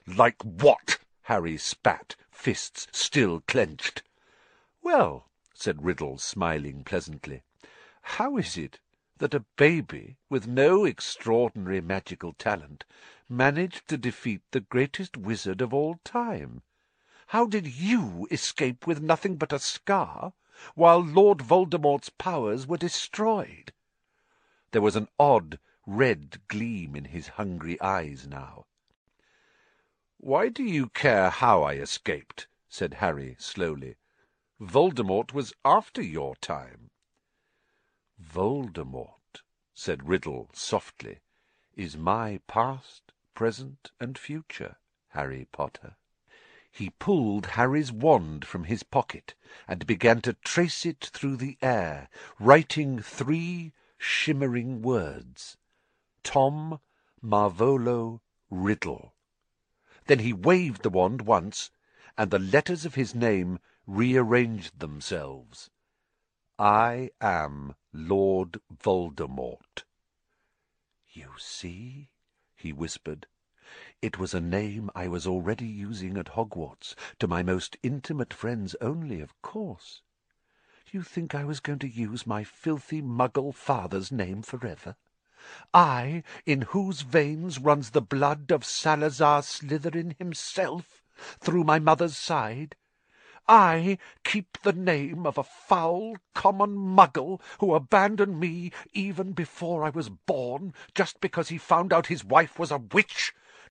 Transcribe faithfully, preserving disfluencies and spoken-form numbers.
"Like what?" Harry spat, fists still clenched. "Well," said Riddle, smiling pleasantly, "how is it that a baby with no extraordinary magical talent managed to defeat the greatest wizard of all time? How did you escape with nothing but a scar, while Lord Voldemort's powers were destroyed?" There was an odd red gleam in his hungry eyes now. "Why do you care how I escaped?" said Harry slowly. "Voldemort was after your time." "Voldemort," said Riddle softly, "is my past, present, and future, Harry Potter." He pulled Harry's wand from his pocket and began to trace it through the air, writing three shimmering words: Tom Marvolo Riddle. Then he waved the wand once, and the letters of his name rearranged themselves. "I am Lord Voldemort." "You see," he whispered. "It was a name I was already using at Hogwarts, to my most intimate friends only, of course. You think I was going to use my filthy Muggle father's name forever? I, in whose veins runs the blood of Salazar Slytherin himself, through my mother's side? I keep the name of a foul, common Muggle who abandoned me even before I was born, just because he found out his wife was a witch?